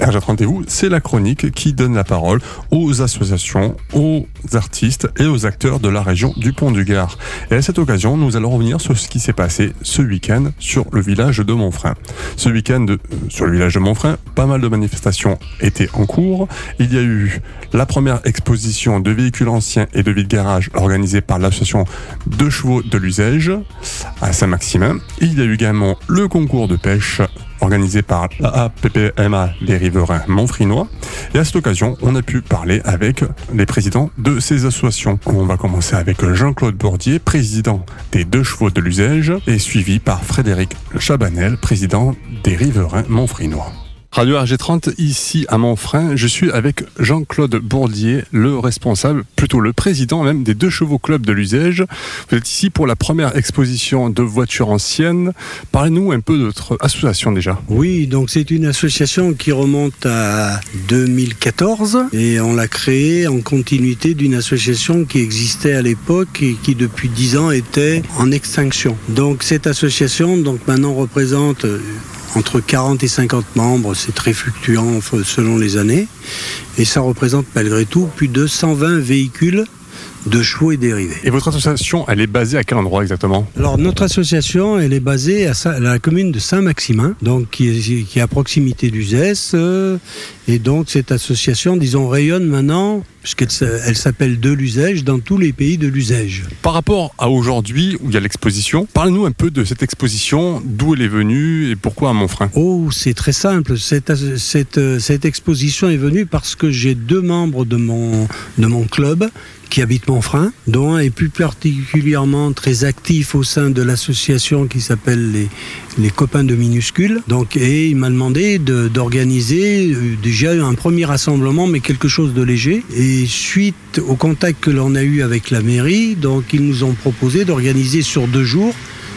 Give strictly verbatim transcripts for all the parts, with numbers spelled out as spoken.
R G trente et vous, c'est la chronique qui donne la parole aux associations, aux artistes et aux acteurs de la région du Pont-du-Gard. Et à cette occasion, nous allons revenir sur ce qui s'est passé ce week-end sur le village de Monfrein. Ce week-end, euh, sur le village de Monfrein, pas mal de manifestations étaient en cours. Il y a eu la première exposition de véhicules anciens et de vide-garage organisée par l'association Deux Chevaux de l'Uzège à Saint-Maximin. Il y a eu également le concours de pêche organisé par l'A A P P M A Les Riverains Montfrinois. Et à cette occasion, on a pu parler avec les présidents de ces associations. On va commencer avec Jean-Claude Bourdier, président des Deux Chevaux de l'Uzège, et suivi par Frédéric Chabanel, président des Riverains Montfrinois. Radio R G trente, ici à Monfrein, je suis avec Jean-Claude Bourdier, le responsable, plutôt le président même des Deux Chevaux Club de l'Uzège. Vous êtes ici pour la première exposition de voitures anciennes. Parlez-nous un peu de votre association déjà. Oui, donc c'est une association qui remonte à deux mille quatorze et on l'a créée en continuité d'une association qui existait à l'époque et qui depuis dix ans était en extinction. Donc cette association donc maintenant représente entre quarante et cinquante membres, c'est très fluctuant selon les années, et ça représente malgré tout plus de cent vingt véhicules de chevaux et dérivés. Et votre association, elle est basée à quel endroit exactement ? Alors notre association, elle est basée à, Saint- à la commune de Saint-Maximin, donc qui est, qui est à proximité d'Uzès, euh, et donc cette association, disons, rayonne maintenant, puisqu'elle elle s'appelle de l'Uzège, dans tous les pays de l'Uzège. Par rapport à aujourd'hui, où il y a l'exposition, parlez-nous un peu de cette exposition, d'où elle est venue et pourquoi à Monfrein ? Oh, c'est très simple. Cette, cette, cette exposition est venue parce que j'ai deux membres de mon, de mon club qui habitent Monfrein, dont un est plus particulièrement très actif au sein de l'association qui s'appelle les, les Copains de Minuscules. Donc, et il m'a demandé de, d'organiser euh, déjà un premier rassemblement, mais quelque chose de léger. Et suite au contact que l'on a eu avec la mairie, donc ils nous ont proposé d'organiser sur deux jours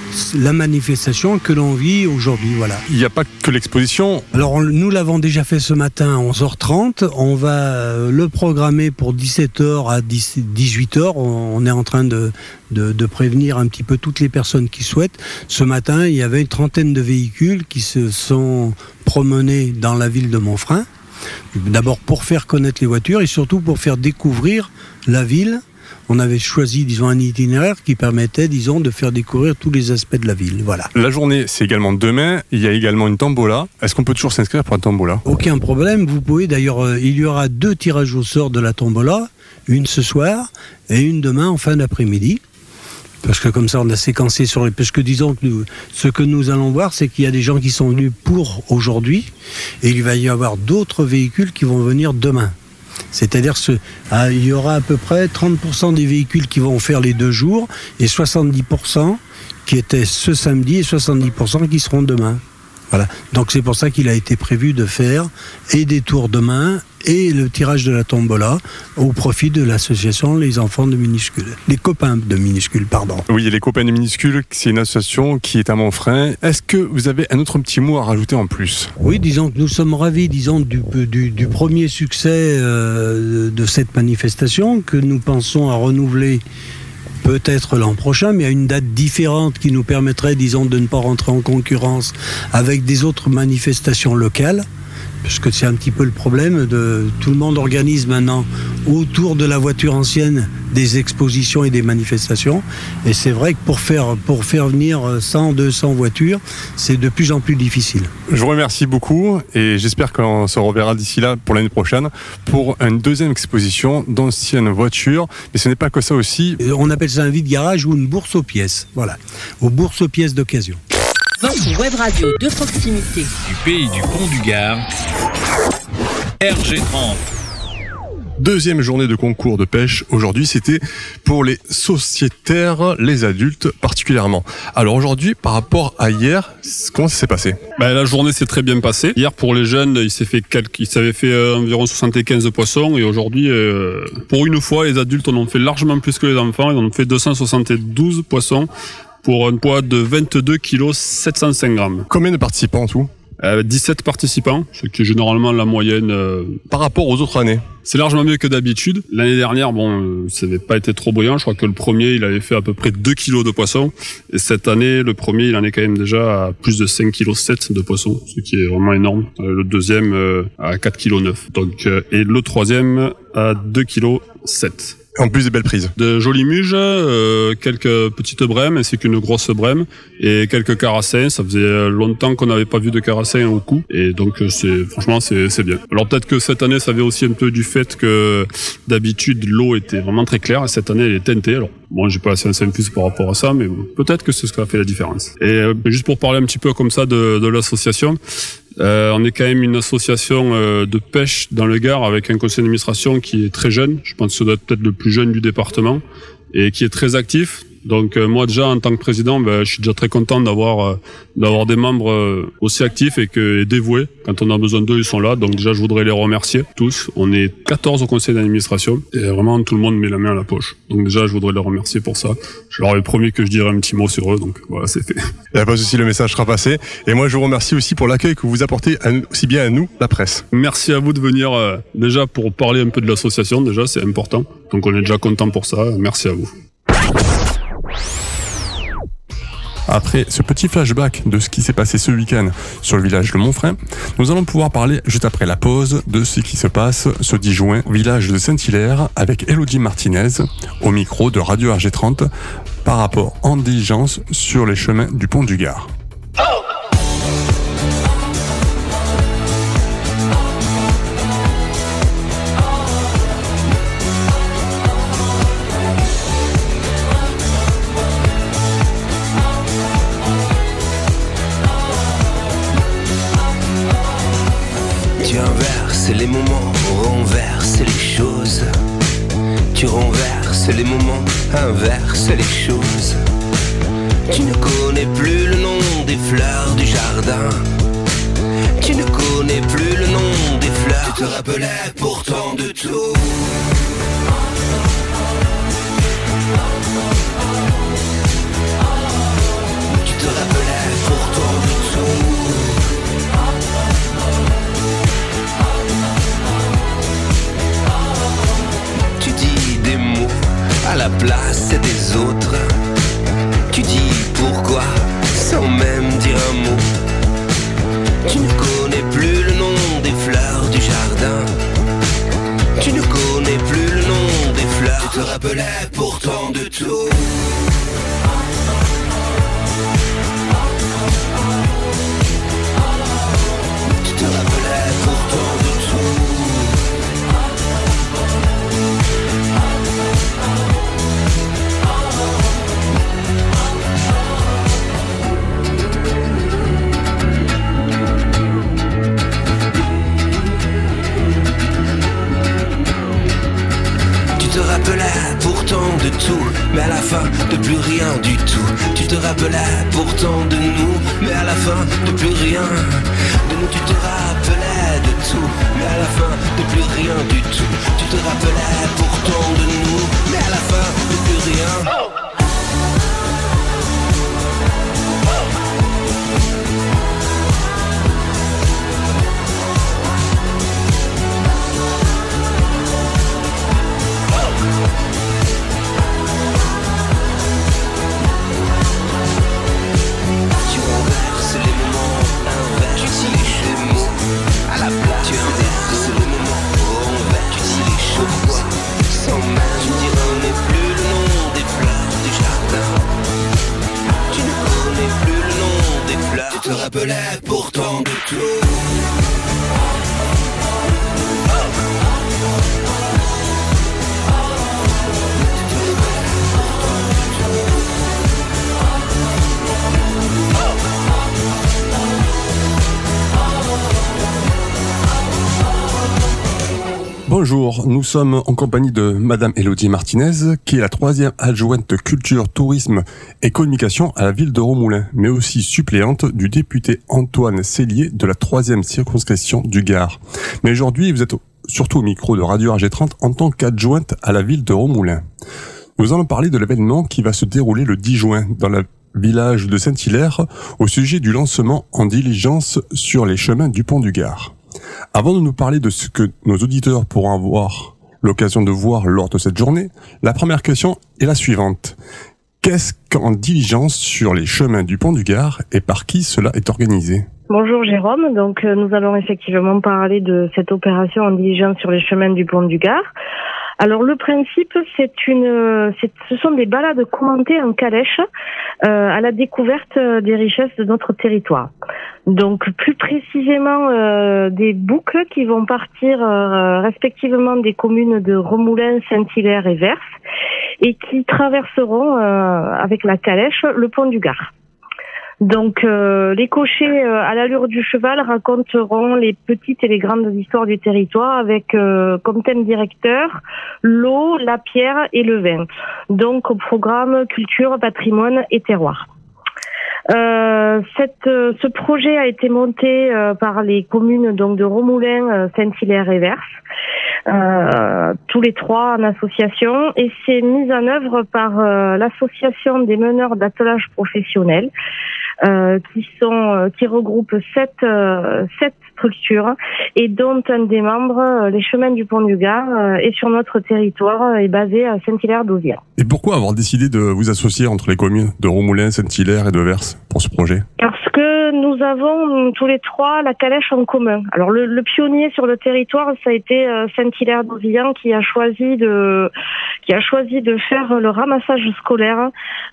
la manifestation que l'on vit aujourd'hui, voilà. Il n'y a pas que l'exposition. Alors on, nous l'avons déjà fait ce matin à onze heures trente, on va le programmer pour dix-sept heures à dix-huit heures, on, on est en train de, de, de prévenir un petit peu toutes les personnes qui souhaitent. Ce matin, il y avait une trentaine de véhicules qui se sont promenés dans la ville de Monfrein, d'abord pour faire connaître les voitures et surtout pour faire découvrir la ville. On avait choisi, disons, un itinéraire qui permettait, disons, de faire découvrir tous les aspects de la ville. Voilà. La journée, c'est également demain. Il y a également une tombola. Est-ce qu'on peut toujours s'inscrire pour une tombola ? Aucun problème. Vous pouvez, d'ailleurs, euh, il y aura deux tirages au sort de la tombola. Une ce soir et une demain en fin d'après-midi. Parce que comme ça, on a séquencé sur les... Parce que disons que nous, ce que nous allons voir, c'est qu'il y a des gens qui sont venus pour aujourd'hui. Et il va y avoir d'autres véhicules qui vont venir demain. C'est-à-dire qu'il ah, y aura à peu près trente pour cent des véhicules qui vont faire les deux jours et soixante-dix pour cent qui étaient ce samedi et soixante-dix pour cent qui seront demain. Voilà. Donc c'est pour ça qu'il a été prévu de faire et des tours demain et le tirage de la tombola au profit de l'association Les Enfants de Minuscules. Les Copains de Minuscules, pardon. Oui, les Copains de Minuscules, c'est une association qui est à Monfrein. Est-ce que vous avez un autre petit mot à rajouter en plus ? Oui, disons que nous sommes ravis, disons, du, du, du premier succès euh, de cette manifestation que nous pensons à renouveler peut-être l'an prochain, mais à une date différente qui nous permettrait, disons, de ne pas rentrer en concurrence avec des autres manifestations locales. Puisque c'est un petit peu le problème de tout le monde organise maintenant autour de la voiture ancienne des expositions et des manifestations. Et c'est vrai que pour faire, pour faire venir cent, deux cents voitures, c'est de plus en plus difficile. Je vous remercie beaucoup et j'espère qu'on se reverra d'ici là pour l'année prochaine pour une deuxième exposition d'anciennes voitures. Mais ce n'est pas que ça aussi. On appelle ça un vide-garage ou une bourse aux pièces. Voilà, aux bourses aux pièces d'occasion. Votre web radio de proximité du pays du Pont-du-Gard, R G trente. Deuxième journée de concours de pêche. Aujourd'hui, c'était pour les sociétaires, les adultes particulièrement. Alors aujourd'hui, par rapport à hier, comment ça s'est passé ? Ben, la journée s'est très bien passée. Hier, pour les jeunes, il s'est fait quelques, il s'avait fait euh, environ soixante-quinze poissons. Et aujourd'hui, euh, pour une fois, les adultes en ont fait largement plus que les enfants. Ils en ont fait deux cent soixante-douze poissons pour un poids de vingt-deux virgule sept cent cinq grammes. Combien de participants en tout ? Euh, dix-sept participants, ce qui est généralement la moyenne. Euh, Par rapport aux autres années. C'est largement mieux que d'habitude. L'année dernière, bon, euh, ça n'avait pas été trop brillant. Je crois que le premier, il avait fait à peu près deux kilos de poisson. Et cette année, le premier, il en est quand même déjà à plus de cinq virgule sept kilos de poisson, ce qui est vraiment énorme. Euh, le deuxième, euh, à quatre virgule neuf kilos. Donc, euh, et le troisième, à deux virgule sept kilos. En plus des belles prises. De jolies muges, euh, quelques petites brèmes ainsi qu'une grosse brème et quelques carassins. Ça faisait longtemps qu'on n'avait pas vu de carassins au cou et donc c'est franchement c'est c'est bien. Alors peut-être que cette année ça vient aussi un peu du fait que d'habitude l'eau était vraiment très claire et cette année elle est teintée. Alors bon, j'ai pas la science infuse par rapport à ça, mais bon, peut-être que c'est ce qui a fait la différence. Et euh, juste pour parler un petit peu comme ça de, de l'association. Euh, on est quand même une association euh, de pêche dans le Gard avec un conseil d'administration qui est très jeune. Je pense que ça doit être peut-être le plus jeune du département et qui est très actif. Donc euh, moi déjà en tant que président, ben, je suis déjà très content d'avoir euh, d'avoir des membres euh, aussi actifs et, que, et dévoués. Quand on a besoin d'eux, ils sont là. Donc déjà je voudrais les remercier tous. On est quatorze au conseil d'administration et vraiment tout le monde met la main à la poche. Donc déjà je voudrais les remercier pour ça. Je leur avais promis que je dirais un petit mot sur eux, donc voilà, c'est fait. Il n'y a pas de souci, le message sera passé. Et moi je vous remercie aussi pour l'accueil que vous apportez à nous, aussi bien à nous, la presse. Merci à vous de venir euh, déjà pour parler un peu de l'association, déjà c'est important. Donc on est déjà content pour ça. Merci à vous. Après ce petit flashback de ce qui s'est passé ce week-end sur le village de Montfrin, nous allons pouvoir parler juste après la pause de ce qui se passe ce dix juin au village de Saint-Hilaire avec Elodie Martinez au micro de Radio R G trente par rapport en diligence sur les chemins du pont du Gard. Tu inverses les moments, renverses les choses. Tu renverses les moments, inverses les choses. Tu ne connais plus le nom des fleurs du jardin. Tu ne connais plus le nom des fleurs. Tu te rappelais pourtant de tout. Tu te rappelais pourtant de tout. À la place des autres, tu dis pourquoi sans même dire un mot. Tu ne connais plus le nom des fleurs du jardin. Tu ne connais plus le nom des fleurs. Tu te rappelais pourtant de tout. Tu te rappelais pourtant de tout. Tu te rappelais pourtant de tout, mais à la fin de plus rien du tout. Tu te rappelais pourtant de nous, mais à la fin de plus rien de nous. Tu te rappelais de tout, mais à la fin de plus rien du tout. Tu te rappelais pourtant de nous, mais à la fin de plus rien. Oh! Tu te rappelais pourtant de tout. Bonjour, nous sommes en compagnie de Madame Elodie Martinez, qui est la troisième adjointe culture, tourisme et communication à la ville de Romoulins, mais aussi suppléante du député Antoine Cellier de la troisième circonscription du Gard. Mais aujourd'hui, vous êtes surtout au micro de Radio R G trente en tant qu'adjointe à la ville de Romoulins. Nous allons parler de l'événement qui va se dérouler le dix juin dans la village de Saint-Hilaire, au sujet du lancement en diligence sur les chemins du Pont du Gard. Avant de nous parler de ce que nos auditeurs pourront avoir l'occasion de voir lors de cette journée, la première question est la suivante. Qu'est-ce qu'en diligence sur les chemins du Pont du Gard et par qui cela est organisé ? Bonjour Jérôme, donc euh, nous allons effectivement parler de cette opération en diligence sur les chemins du Pont du Gard. Alors le principe, c'est une, c'est, ce sont des balades commentées en calèche euh, à la découverte des richesses de notre territoire. Donc plus précisément euh, des boucles qui vont partir euh, respectivement des communes de Remoulins, Saint-Hilaire et Vers et qui traverseront euh, avec la calèche le Pont du Gard. Donc euh, les cochers euh, à l'allure du cheval raconteront les petites et les grandes histoires du territoire avec euh, comme thème directeur l'eau, la pierre et le vin. Donc au programme culture, patrimoine et terroir. Euh, cette, euh, ce projet a été monté euh, par les communes donc de Remoulins, euh, Saint-Hilaire et Vers, euh, tous les trois en association, et c'est mis en œuvre par euh, l'association des meneurs d'attelage professionnels, euh, qui sont euh, qui regroupe sept euh, sept structures et dont un des membres, euh, les Chemins du Pont du Gard, euh, est sur notre territoire, euh, est basé à Saint-Hilaire-d'Auzière. Et pourquoi avoir décidé de vous associer entre les communes de Remoulins, Saint-Hilaire et de Vers pour ce projet ? Parce que nous avons tous les trois la calèche en commun. Alors le, le pionnier sur le territoire, ça a été euh, Saint-Hilaire-d'Auzière qui a choisi de qui a choisi de faire le ramassage scolaire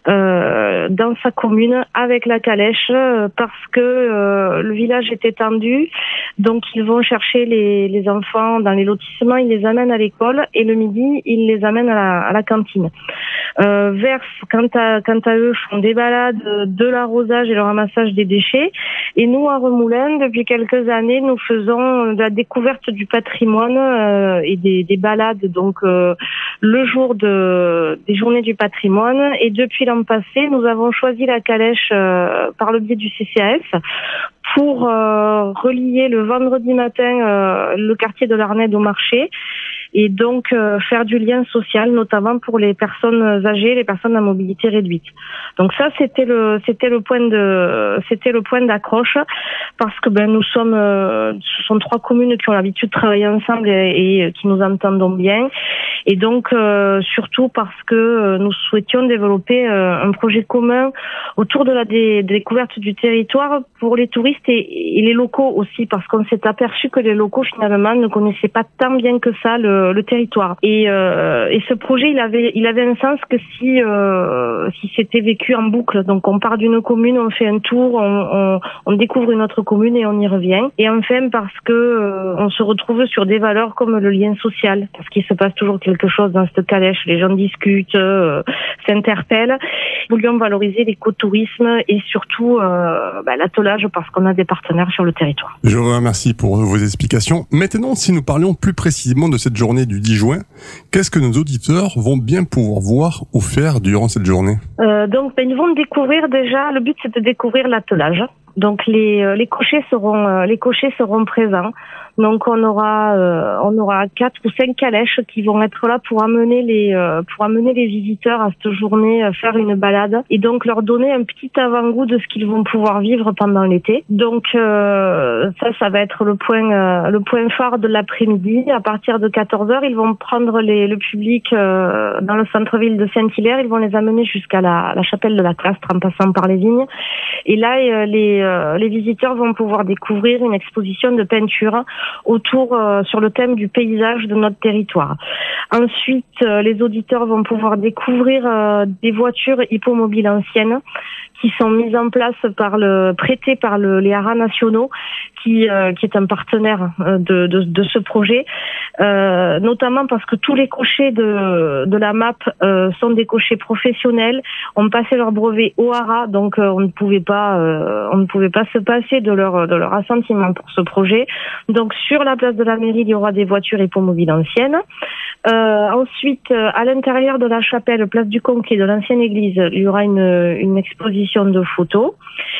euh, dans sa commune avec la calèche euh, parce que euh, le village est étendu. Donc ils vont chercher les, les enfants dans les lotissements, ils les amènent à l'école et le midi ils les amènent à la, à la cantine. Euh, Vers, quant à, quant à eux, font des balades, de l'arrosage et le ramassage des déchets. Et nous, à Remoulins, depuis quelques années, nous faisons de la découverte du patrimoine euh, et des, des balades, donc euh, le jour de, des journées du patrimoine. Et depuis l'an passé, nous avons choisi la calèche euh, par le biais du C C A S pour euh, relier le vendredi matin euh, le quartier de l'Arnède au marché et donc euh, faire du lien social, notamment pour les personnes âgées, les personnes à mobilité réduite. Donc ça, c'était le c'était le point de c'était le point d'accroche parce que ben nous sommes euh, ce sont trois communes qui ont l'habitude de travailler ensemble et, et qui nous entendons bien. Et donc euh, surtout parce que euh, nous souhaitions développer euh, un projet commun autour de la dé- découverte du territoire pour les touristes et, et les locaux aussi, parce qu'on s'est aperçu que les locaux finalement ne connaissaient pas tant bien que ça le, le territoire. Et, euh, et ce projet, il avait, il avait un sens que si, euh, si c'était vécu en boucle. Donc on part d'une commune, on fait un tour, on, on, on découvre une autre commune et on y revient. Et enfin parce que euh, on se retrouve sur des valeurs comme le lien social, parce qu'il se passe toujours quelque chose dans cette calèche. Les gens discutent, euh, s'interpellent. Nous voulions valoriser l'écotourisme et surtout euh, bah, l'attelage parce qu'on a des partenaires sur le territoire. Je vous remercie pour vos explications. Maintenant, si nous parlions plus précisément de cette journée du dix juin, qu'est-ce que nos auditeurs vont bien pouvoir voir ou faire durant cette journée ? euh, Donc, ben, ils vont découvrir déjà, le but c'est de découvrir l'attelage. Donc les euh, les cochers seront euh, les cochers seront présents. Donc on aura euh, on aura quatre ou cinq calèches qui vont être là pour amener les euh, pour amener les visiteurs à cette journée euh, faire une balade et donc leur donner un petit avant-goût de ce qu'ils vont pouvoir vivre pendant l'été. Donc euh, ça ça va être le point euh, le point phare de l'après-midi. À partir de quatorze heures, ils vont prendre les le public euh, dans le centre-ville de Saint-Hilaire, ils vont les amener jusqu'à la la chapelle de la Castre en passant par les vignes. Et là euh, les euh, les visiteurs vont pouvoir découvrir une exposition de peinture autour euh, sur le thème du paysage de notre territoire. Ensuite, euh, les auditeurs vont pouvoir découvrir euh, des voitures hippomobiles anciennes qui sont mises en place par le prêtées par le, les haras nationaux, qui euh, qui est un partenaire de de, de ce projet, euh, notamment parce que tous les cochers de de la M A P euh, sont des cochers professionnels, ont passé leur brevet au haras, donc euh, on ne pouvait pas euh, on ne pouvait pas se passer de leur de leur assentiment pour ce projet. Donc sur la place de la mairie, il y aura des voitures hippomobiles anciennes. Euh, ensuite, à l'intérieur de la chapelle, place du Conquet, de l'ancienne église, il y aura une une exposition de photos.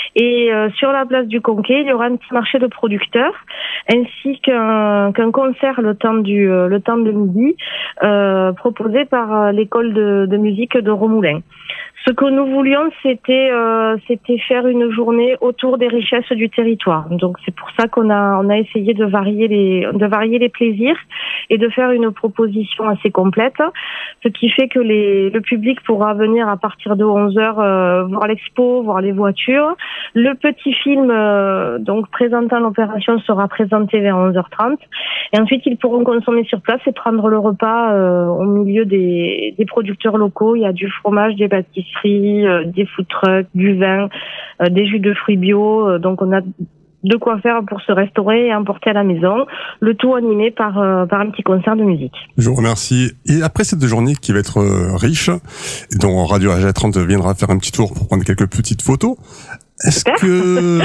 Et euh, sur la place du Conquet, il y aura un petit marché de producteurs, ainsi qu'un, qu'un concert le temps du euh, le temps de midi, euh, proposé par l'école de, de musique de Remoulins. Ce que nous voulions, c'était euh, c'était faire une journée autour des richesses du territoire. Donc c'est pour ça qu'on a on a essayé de varier les de varier les plaisirs et de faire une proposition assez complète, ce qui fait que les le public pourra venir à partir de onze heures euh, voir l'expo, voir les voitures. Le petit film euh, donc présentant l'opération sera présenté vers onze heures trente et ensuite ils pourront consommer sur place et prendre le repas euh, au milieu des des producteurs locaux. Il y a du fromage, des pâtisseries, Euh, des food trucks, du vin, euh, des jus de fruits bio. Euh, donc on a de quoi faire pour se restaurer et emporter à la maison. Le tout animé par euh, par un petit concert de musique. Je vous remercie. Et après cette journée qui va être euh, riche, et dont Radio R G trente viendra faire un petit tour pour prendre quelques petites photos, est-ce Super. que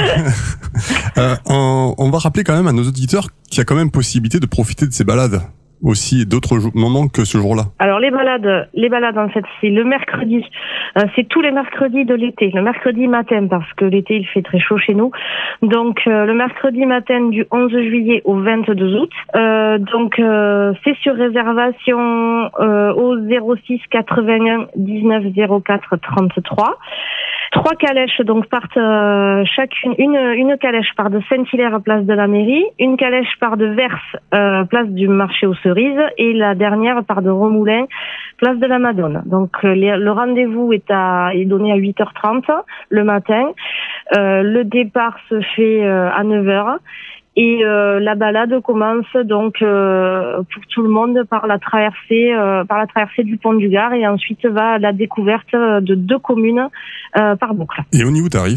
euh, on, on va rappeler quand même à nos auditeurs qu'il y a quand même possibilité de profiter de ces balades aussi d'autres jou- moments que ce jour-là. Alors les balades, les balades en fait c'est le mercredi, euh, c'est tous les mercredis de l'été, le mercredi matin parce que l'été il fait très chaud chez nous. Donc euh, le mercredi matin du onze juillet au vingt-deux août. Euh, donc euh, c'est sur réservation euh, au zéro six quatre-vingt-un dix-neuf zéro quatre trente-trois. Trois calèches donc partent euh, chacune une une calèche part de Saint-Hilaire place de la mairie, une calèche part de Vers euh, place du marché aux cerises et la dernière part de Remoulins place de la Madone. Donc euh, les, le rendez-vous est à est donné à huit heures trente le matin. Euh, le départ se fait euh, à neuf heures. Et euh, la balade commence donc euh, pour tout le monde par la traversée euh, par la traversée du pont du Gard et ensuite va à la découverte de deux communes euh, par boucle. Et au niveau tarif ?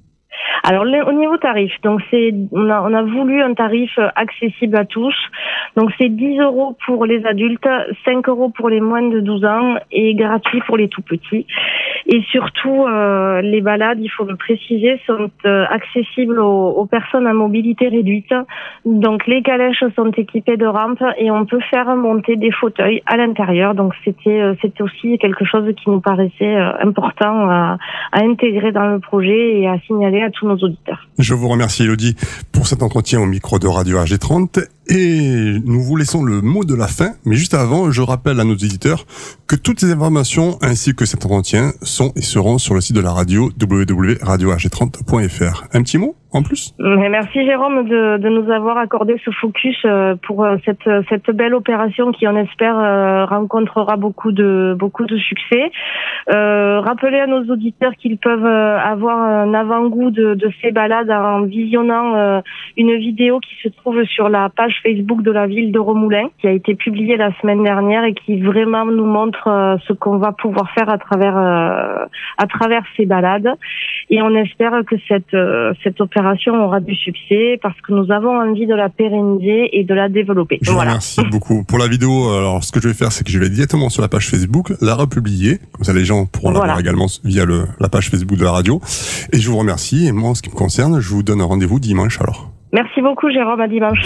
Alors le, au niveau tarif, donc c'est on a on a voulu un tarif accessible à tous. Donc c'est dix euros pour les adultes, cinq euros pour les moins de douze ans et gratuit pour les tout petits. Et surtout euh, les balades, il faut le préciser, sont euh, accessibles aux, aux personnes à mobilité réduite. Donc les calèches sont équipées de rampes et on peut faire monter des fauteuils à l'intérieur. Donc c'était euh, c'était aussi quelque chose qui nous paraissait euh, important à, à intégrer dans le projet et à signaler à tous nos auditeurs. Je vous remercie Elodie pour cet entretien au micro de Radio R G trente et nous vous laissons le mot de la fin, mais juste avant, je rappelle à nos éditeurs que toutes ces informations ainsi que cet entretien sont et seront sur le site de la radio w w w point radio r g trente point f r. Un petit mot en plus ? Mais merci Jérôme de, de nous avoir accordé ce focus pour cette, cette belle opération qui, on espère, rencontrera beaucoup de, beaucoup de succès. Euh, rappelez à nos auditeurs qu'ils peuvent avoir un avant-goût de, de ces balades en visionnant euh, une vidéo qui se trouve sur la page Facebook de la ville de Remoulins, qui a été publiée la semaine dernière et qui vraiment nous montre euh, ce qu'on va pouvoir faire à travers euh, à travers ces balades. Et on espère que cette euh, cette opération aura du succès parce que nous avons envie de la pérenniser et de la développer. Je vous voilà. remercie beaucoup. Pour la vidéo, alors ce que je vais faire, c'est que je vais directement sur la page Facebook, la republier, comme ça les gens pourront la Voilà. voir également via le, la page Facebook de la radio. Et je vous remercie. Et moi, en ce qui me concerne, je vous donne un rendez-vous dimanche alors. Merci beaucoup Jérôme, à dimanche.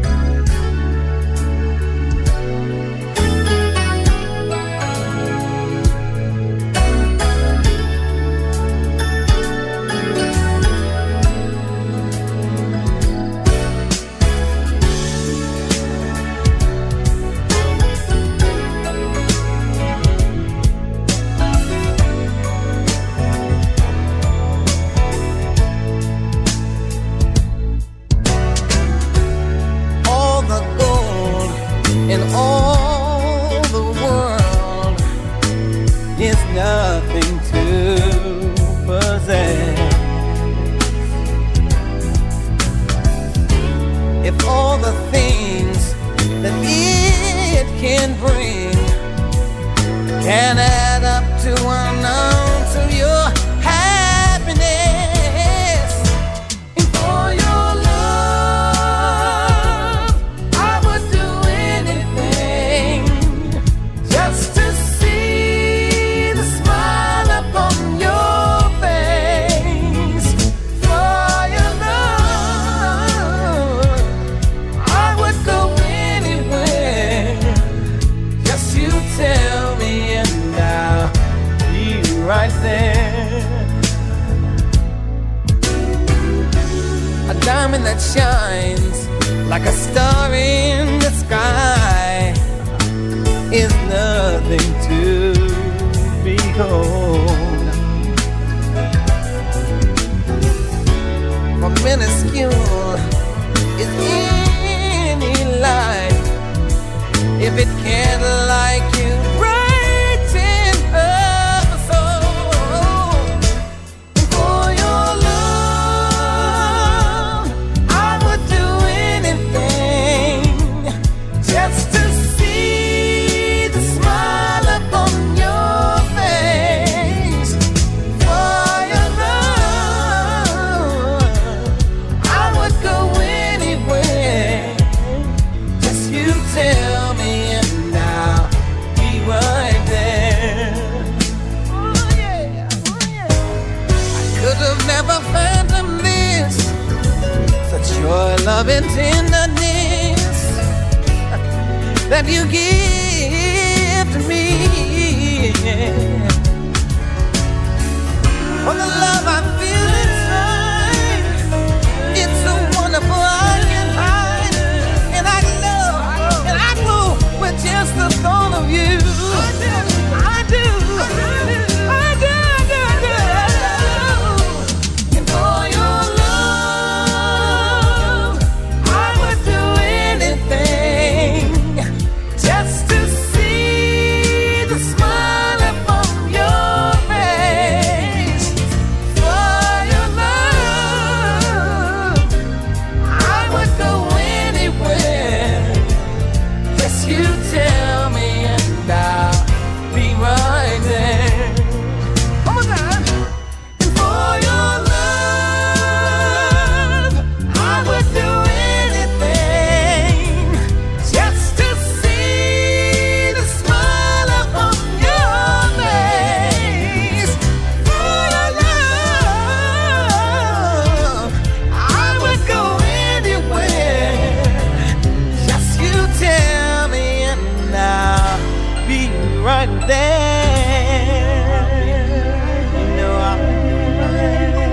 in all the world is nothing to possess. If all the things that it can bring can add up to an ounce of your happiness, and for your love I would do anything just to see the smile upon your face. For your love I would go anywhere. Just you tell me and I'll be right there. A diamond that shines like a star in the sky is nothing to behold. minuscule is any light if it can't like you brighten up my soul. And for your love I would do anything just to see the smile upon your face. For your love I would go anywhere. Just you tell me and I'll be right there. Oh yeah, oh yeah. I could have never fathomed this, such your love and tenderness that you give to me. For the love I feel inside, it's so wonderful I can't hide. And I know, and I know with just the thought of you, I do, I do, I do, I do. And for your love, I would do anything just to see the smile upon your face. For your love, I would go anywhere. Just you tell me and I'll be right there. One more time. And for your love, I would do anything just to see the smile upon your face. For your love, I would go anywhere. Just you tell me and I'll be right there. You know I'll be right there.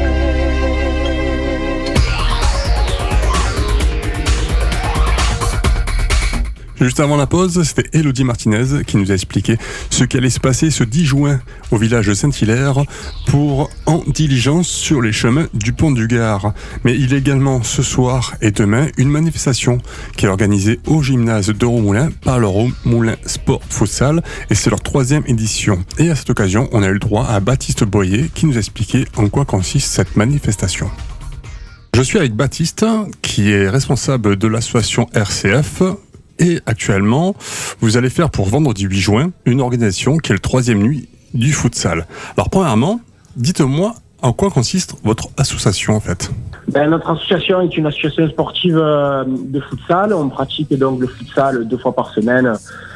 Juste avant la pause, c'était Élodie Martinez qui nous a expliqué ce qui allait se passer ce dix juin au village de Saint-Hilaire pour En Diligence sur les chemins du Pont du Gard. Mais il y a également ce soir et demain une manifestation qui est organisée au gymnase de Romoulin par le Romoulin Sport Futsal et c'est leur troisième édition. Et à cette occasion, on a eu le droit à Baptiste Boyer qui nous a expliqué en quoi consiste cette manifestation. Je suis avec Baptiste qui est responsable de l'association R C F. Et actuellement, vous allez faire pour vendredi huit juin une organisation qui est le troisième nuit du futsal. Alors premièrement, dites-moi en quoi consiste votre association en fait. Ben, notre association est une association sportive euh, de futsal. On pratique donc le futsal deux fois par semaine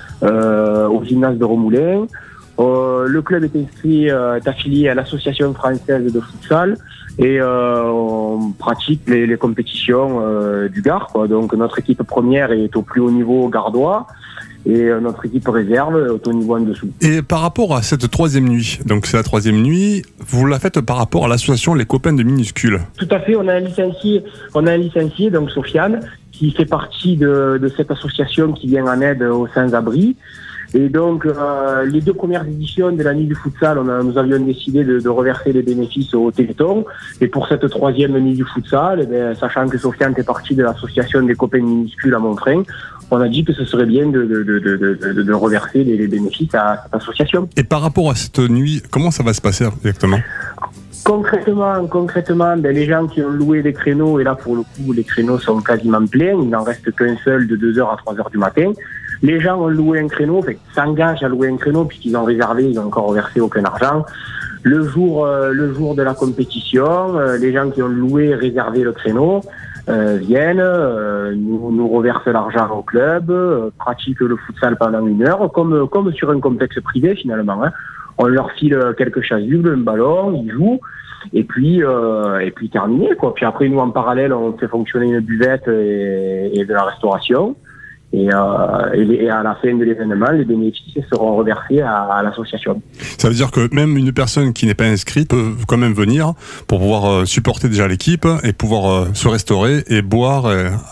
euh, au gymnase de Romoulin. Euh, le club est inscrit, euh, est affilié à l'association française de futsal et euh, on pratique les, les compétitions euh, du Gard, quoi. Donc notre équipe première est au plus haut niveau gardois et euh, notre équipe réserve est au niveau en dessous. Et par rapport à cette troisième nuit, donc c'est la troisième nuit, vous la faites par rapport à l'association Les Copains de Minuscules. Tout à fait, on a un licencié, on a un licencié, donc Sofiane, qui fait partie de, de cette association qui vient en aide aux sans-abri. Et donc, euh, les deux premières éditions de la nuit du futsal, on a, nous avions décidé de, de reverser les bénéfices au Téléthon. Et pour cette troisième nuit du futsal, eh bien, sachant que Sofiane fait partie de l'association des copains minuscules à Montrain, on a dit que ce serait bien de, de, de, de, de, de reverser les, les bénéfices à cette association. Et par rapport à cette nuit, comment ça va se passer exactement ? Concrètement, concrètement, ben, les gens qui ont loué des créneaux, et là pour le coup, les créneaux sont quasiment pleins, il n'en reste qu'un seul de deux heures à trois heures du matin. Les gens ont loué un créneau, fait, s'engagent à louer un créneau puisqu'ils ont réservé, ils n'ont encore versé aucun argent. Le jour, euh, le jour de la compétition, euh, les gens qui ont loué et réservé le créneau euh, viennent, euh, nous, nous reversent l'argent au club, euh, pratiquent le futsal pendant une heure, comme, comme sur un complexe privé finalement. Hein. On leur file quelques chasubles, un ballon, ils jouent. Et puis, euh, et puis terminé, quoi. Puis après, nous, en parallèle, on fait fonctionner une buvette et, et de la restauration. Et, euh, et, et à la fin de l'événement, les bénéfices seront reversés à, à l'association. Ça veut dire que même une personne qui n'est pas inscrite peut quand même venir pour pouvoir euh, supporter déjà l'équipe et pouvoir euh, se restaurer et boire euh,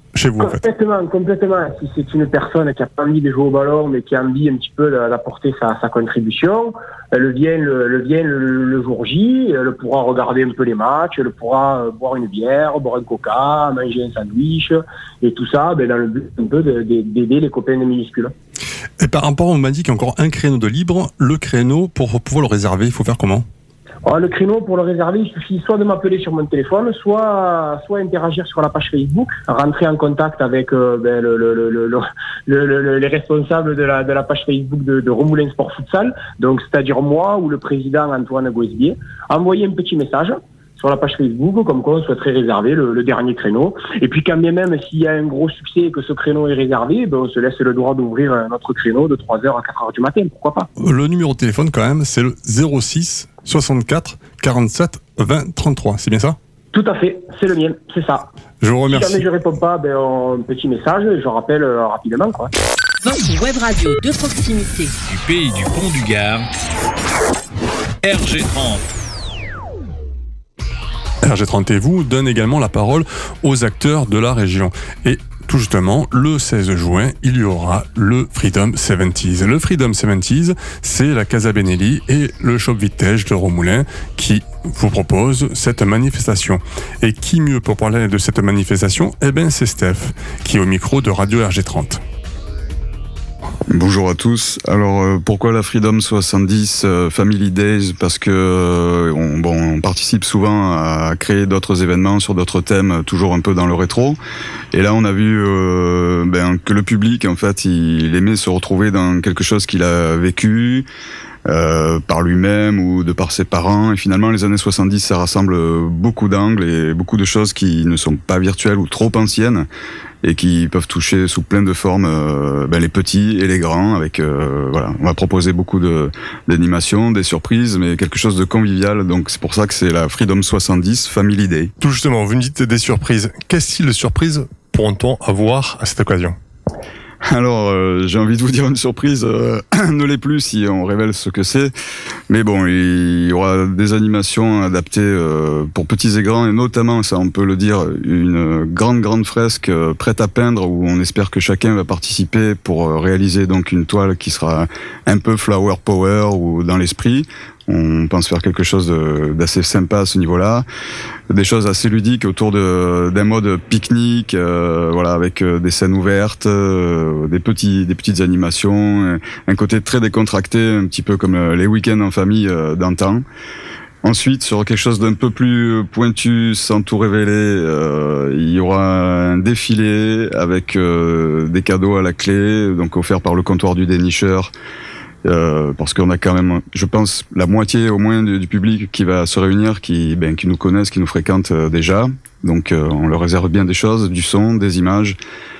chez vous, en fait. Complètement, complètement. Si c'est une personne qui a pas envie de jouer au ballon, mais qui a envie un petit peu d'apporter sa, sa contribution, elle vient, le, le, vient le, le jour J, elle pourra regarder un peu les matchs, elle pourra boire une bière, boire un coca, manger un sandwich, et tout ça, ben, dans le but un peu d'aider les copains de minuscules. Et par rapport, on m'a dit qu'il y a encore un créneau de libre. Le créneau, pour pouvoir le réserver, il faut faire comment ? Alors, le créneau, pour le réserver, il suffit soit de m'appeler sur mon téléphone, soit soit interagir sur la page Facebook, rentrer en contact avec euh, ben, le, le, le, le, le, le, les responsables de la, de la page Facebook de, de Remoulins Sport Futsal, donc c'est-à-dire moi ou le président Antoine Gouesbier, envoyer un petit message sur la page Facebook, comme quoi on souhaiterait réserver le, le dernier créneau. Et puis quand bien même, s'il y a un gros succès et que ce créneau est réservé, ben on se laisse le droit d'ouvrir un autre créneau de trois heures à quatre heures du matin, pourquoi pas. Le numéro de téléphone quand même, c'est le zéro six soixante-quatre quarante-sept vingt trente-trois, c'est bien ça ? Tout à fait, c'est le mien, c'est ça. Je vous remercie. Si jamais je réponds pas, ben un petit message, je rappelle euh, rapidement, quoi. Votre web radio de proximité. Du pays du Pont du Gard, R G trente. R G trente et vous donne également la parole aux acteurs de la région. Et tout justement, le seize juin, il y aura le Freedom soixante-dix. Le Freedom soixante-dix, c'est la Casa Benelli et le Shop Vitesse de Romoulins qui vous propose cette manifestation. Et qui mieux pour parler de cette manifestation ? Eh bien, c'est Steph, qui est au micro de Radio R G trente. Bonjour à tous. Alors euh, pourquoi la Freedom soixante-dix euh, Family Days ? Parce que euh, on, bon, on participe souvent à créer d'autres événements sur d'autres thèmes, toujours un peu dans le rétro. Et là, on a vu euh, ben, que le public, en fait, il aimait se retrouver dans quelque chose qu'il a vécu. Euh, par lui-même ou de par ses parents, et finalement les années soixante-dix ça rassemble beaucoup d'angles et beaucoup de choses qui ne sont pas virtuelles ou trop anciennes et qui peuvent toucher sous plein de formes euh, ben, les petits et les grands avec euh, voilà, on va proposer beaucoup de d'animations, des surprises, mais quelque chose de convivial, donc c'est pour ça que c'est la Freedom soixante-dix Family Day. Tout justement, vous me dites des surprises. Quel style de surprise pourront-on avoir à cette occasion ? Alors, euh, j'ai envie de vous dire une surprise, euh, ne l'est plus si on révèle ce que c'est. Mais bon, il y aura des animations adaptées euh, pour petits et grands, et notamment, ça on peut le dire, une grande, grande fresque euh, prête à peindre, où on espère que chacun va participer pour euh, réaliser donc une toile qui sera un peu flower power ou dans l'esprit. On pense faire quelque chose de, d'assez sympa à ce niveau-là, des choses assez ludiques autour de, d'un mode pique-nique, euh, voilà, avec euh, des scènes ouvertes, euh, des petits, des petites animations, un côté très décontracté, un petit peu comme euh, les week-ends en famille euh, d'antan. Ensuite, sur quelque chose d'un peu plus pointu, sans tout révéler, euh, il y aura un défilé avec euh, des cadeaux à la clé, donc offerts par le comptoir du dénicheur. Euh, parce qu'on a quand même, je pense, la moitié au moins du, du public qui va se réunir, qui, ben, qui nous connaissent, qui nous fréquentent euh, déjà. Donc, euh, on leur réserve bien des choses, du son, des images.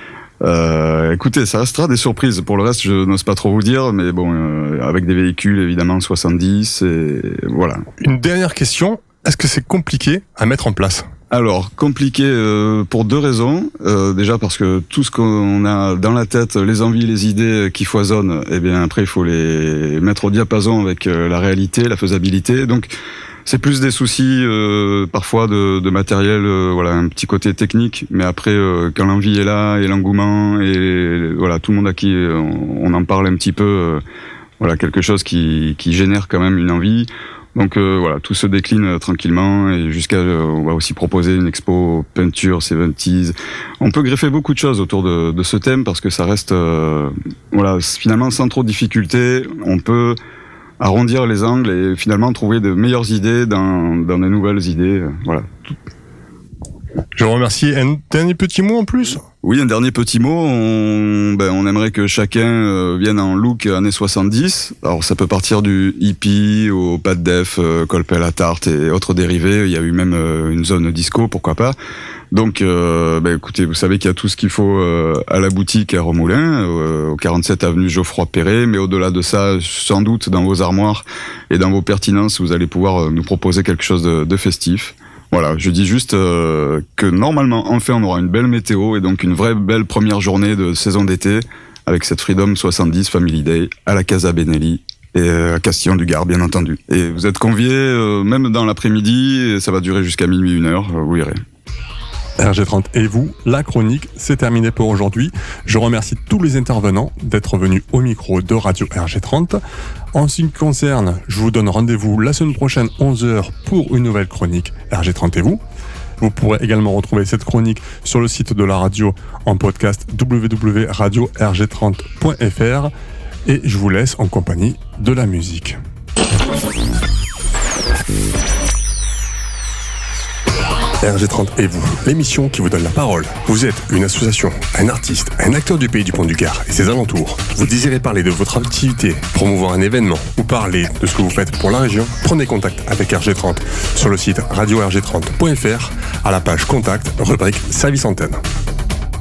Euh, écoutez, ça restera des surprises. Pour le reste, je n'ose pas trop vous dire, mais bon, euh, avec des véhicules évidemment soixante-dix, et voilà. Une dernière question, est-ce que c'est compliqué à mettre en place ? Alors, compliqué euh, pour deux raisons. Euh, déjà parce que tout ce qu'on a dans la tête, les envies, les idées qui foisonnent, eh bien après il faut les mettre au diapason avec euh, la réalité, la faisabilité. Donc c'est plus des soucis euh, parfois de, de matériel, euh, voilà, un petit côté technique. Mais après, euh, quand l'envie est là et l'engouement et voilà, tout le monde à qui on, on en parle un petit peu, euh, voilà, quelque chose qui, qui génère quand même une envie. Donc euh, voilà, tout se décline euh, tranquillement, et jusqu'à euh, on va aussi proposer une expo peinture soixante-dix. On peut greffer beaucoup de choses autour de, de ce thème parce que ça reste euh, voilà, finalement sans trop de difficulté, on peut arrondir les angles et finalement trouver de meilleures idées dans dans de nouvelles idées, euh, voilà. Je vous remercie. Un dernier petit mot en plus ? Oui, un dernier petit mot. On, ben, on aimerait que chacun euh, vienne en look années soixante-dix. Alors, ça peut partir du hippie au pas de def, euh, colpé à la tarte et autres dérivés. Il y a eu même euh, une zone disco, pourquoi pas. Donc, euh, ben, écoutez, vous savez qu'il y a tout ce qu'il faut euh, à la boutique à Remoulins, euh, au quarante-sept avenue Geoffroy-Perret. Mais au-delà de ça, sans doute, dans vos armoires et dans vos pertinences, vous allez pouvoir euh, nous proposer quelque chose de, de festif. Voilà, je dis juste euh, que normalement, enfin, on aura une belle météo et donc une vraie belle première journée de saison d'été avec cette Freedom soixante-dix Family Day à la Casa Benelli et à Castillon du Gard, bien entendu. Et vous êtes conviés, euh, même dans l'après-midi, et ça va durer jusqu'à minuit, une heure, vous verrez. R G trente et vous, la chronique, c'est terminé pour aujourd'hui. Je remercie tous les intervenants d'être venus au micro de Radio R G trente. En ce qui me concerne, je vous donne rendez-vous la semaine prochaine, onze heures, pour une nouvelle chronique R G trente et vous. Vous pourrez également retrouver cette chronique sur le site de la radio en podcast w w w point radio r g trente point f r et je vous laisse en compagnie de la musique. R G trente et vous, l'émission qui vous donne la parole. Vous êtes une association, un artiste, un acteur du pays du Pont-du-Gard et ses alentours. Vous désirez parler de votre activité, promouvoir un événement ou parler de ce que vous faites pour la région? Prenez contact avec R G trente sur le site radio r g trente point f r à la page contact, rubrique service antenne.